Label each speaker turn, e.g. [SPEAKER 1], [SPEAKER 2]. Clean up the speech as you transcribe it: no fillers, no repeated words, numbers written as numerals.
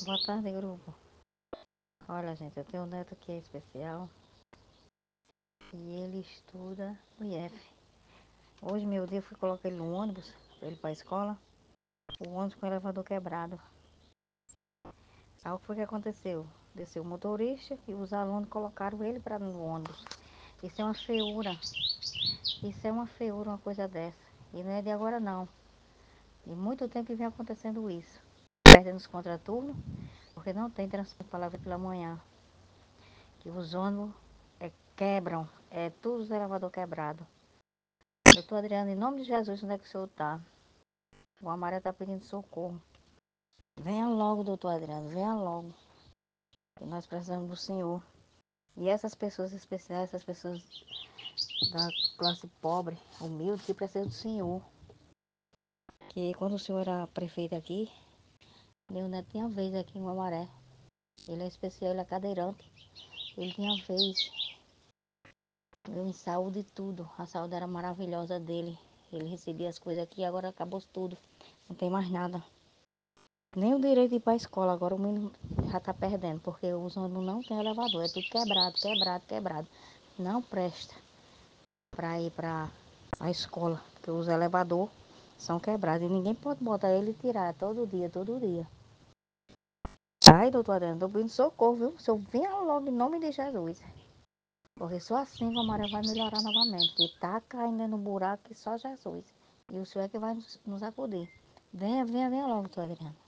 [SPEAKER 1] Boa tarde, grupo. Olha, gente, eu tenho um neto que é especial e ele estuda no IF. Hoje, meu dia, eu fui colocar ele no ônibus pra ele ir pra escola. O ônibus com o elevador quebrado. Aí o que foi que aconteceu? Desceu o motorista e os alunos colocaram ele para no ônibus. Isso é uma feiura. Isso é uma feiura, uma coisa dessa. E não é de agora, não. De muito tempo que vem acontecendo isso. Perdendo os contraturnos, porque não tem transporte para lá pela manhã. Que os ônibus quebram, tudo os elevador quebrado. Doutor Adriano, em nome de Jesus, onde é que o senhor tá? O Amaré tá pedindo socorro. Venha logo, doutor Adriano, venha logo. Que nós precisamos do senhor. E essas pessoas especiais, essas pessoas da classe pobre, humilde, que precisam do senhor. Que quando o senhor era prefeito aqui, meu neto tinha vez aqui no Amaré. Ele é especial, ele é cadeirante. Ele tinha vez. Em saúde e tudo. A saúde era maravilhosa dele. Ele recebia as coisas aqui, agora acabou tudo. Não tem mais nada. Nem o direito de ir para a escola. Agora o menino já está perdendo, porque os ônibus não tem elevador. É tudo quebrado, quebrado, quebrado. Não presta para ir para a escola, porque os elevadores são quebrados. E ninguém pode botar ele e tirar todo dia, todo dia. Ai, doutor Adriano, estou pedindo socorro, viu? O senhor venha logo em nome de Jesus. Porque só assim o Amaré vai melhorar novamente. Que tá caindo no buraco que só Jesus. E o senhor é que vai nos acudir. Venha, venha, venha logo, doutor Adriano.